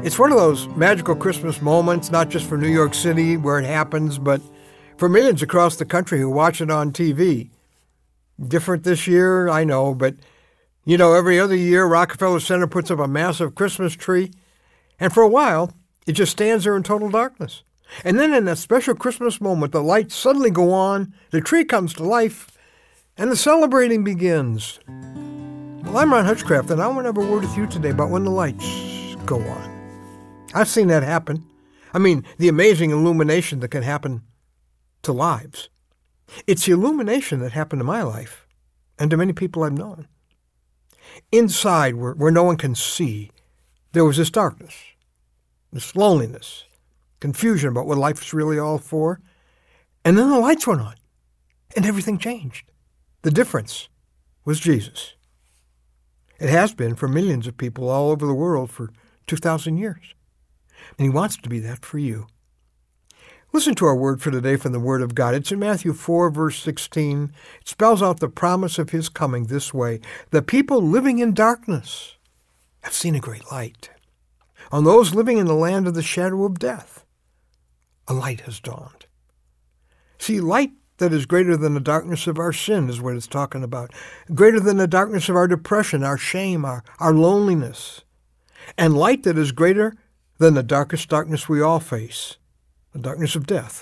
It's one of those magical Christmas moments, not just for New York City where it happens, but for millions across the country who watch it on TV. Different this year, I know, but every other year Rockefeller Center puts up a massive Christmas tree, and for a while it just stands there in total darkness. And then in that special Christmas moment, the lights suddenly go on, the tree comes to life, and the celebrating begins. Well, I'm Ron Hutchcraft, and I want to have a word with you today about when the lights go on. I've seen that happen. I mean, the amazing illumination that can happen to lives. It's the illumination that happened to my life and to many people I've known. Inside, where no one can see, there was this darkness, this loneliness, confusion about what life is really all for. And then the lights went on, and everything changed. The difference was Jesus. It has been for millions of people all over the world for 2,000 years. And he wants to be that for you. Listen to our word for today from the Word of God. It's in Matthew 4, verse 16. It spells out the promise of his coming this way. The people living in darkness have seen a great light. On those living in the land of the shadow of death, a light has dawned. See, light that is greater than the darkness of our sin is what it's talking about. Greater than the darkness of our depression, our shame, our loneliness. And light that is greater than the darkest darkness we all face, the darkness of death.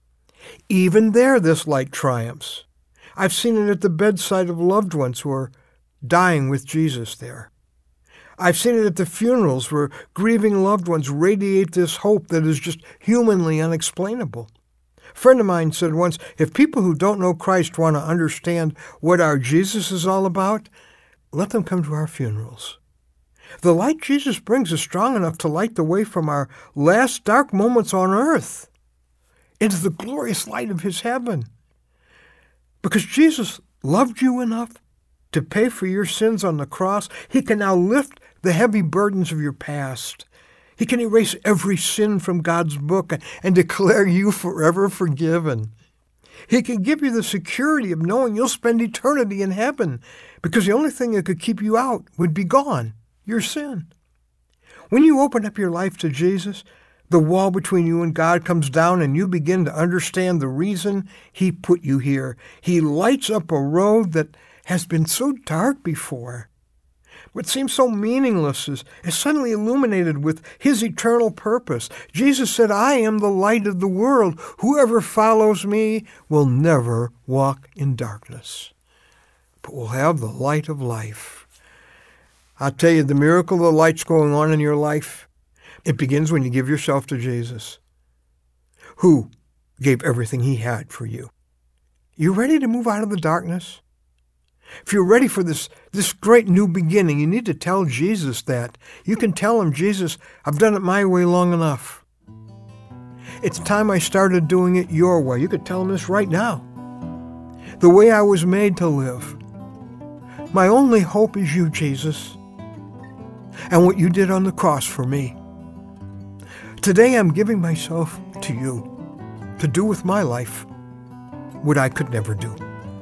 Even there, this light triumphs. I've seen it at the bedside of loved ones who are dying with Jesus there. I've seen it at the funerals where grieving loved ones radiate this hope that is just humanly unexplainable. A friend of mine said once, if people who don't know Christ want to understand what our Jesus is all about, let them come to our funerals. The light Jesus brings is strong enough to light the way from our last dark moments on earth into the glorious light of his heaven. Because Jesus loved you enough to pay for your sins on the cross, he can now lift the heavy burdens of your past. He can erase every sin from God's book and declare you forever forgiven. He can give you the security of knowing you'll spend eternity in heaven because the only thing that could keep you out would be gone, your sin. When you open up your life to Jesus, the wall between you and God comes down and you begin to understand the reason he put you here. He lights up a road that has been so dark before. What seems so meaningless is suddenly illuminated with his eternal purpose. Jesus said, I am the light of the world. Whoever follows me will never walk in darkness, but will have the light of life. I'll tell you, the miracle of the light's going on in your life, it begins when you give yourself to Jesus, who gave everything he had for you. You ready to move out of the darkness? If you're ready for this great new beginning, you need to tell Jesus that. You can tell him, Jesus, I've done it my way long enough. It's time I started doing it your way. You could tell him this right now. The way I was made to live. My only hope is you, Jesus, and what you did on the cross for me. Today I'm giving myself to you to do with my life what I could never do.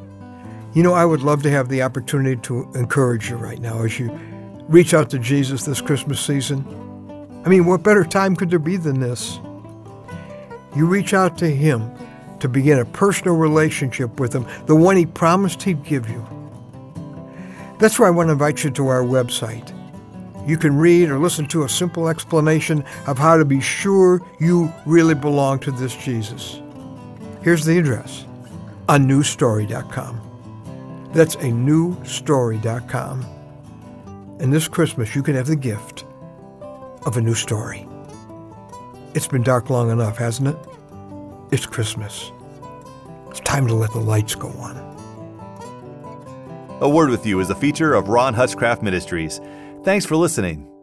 I would love to have the opportunity to encourage you right now as you reach out to Jesus this Christmas season. I mean, what better time could there be than this? You reach out to him to begin a personal relationship with him, the one he promised he'd give you. That's why I want to invite you to our website. You can read or listen to a simple explanation of how to be sure you really belong to this Jesus. Here's the address, anewstory.com. That's anewstory.com. And this Christmas, you can have the gift of a new story. It's been dark long enough, hasn't it? It's Christmas. It's time to let the lights go on. A Word with You is a feature of Ron Hutchcraft Ministries. Thanks for listening.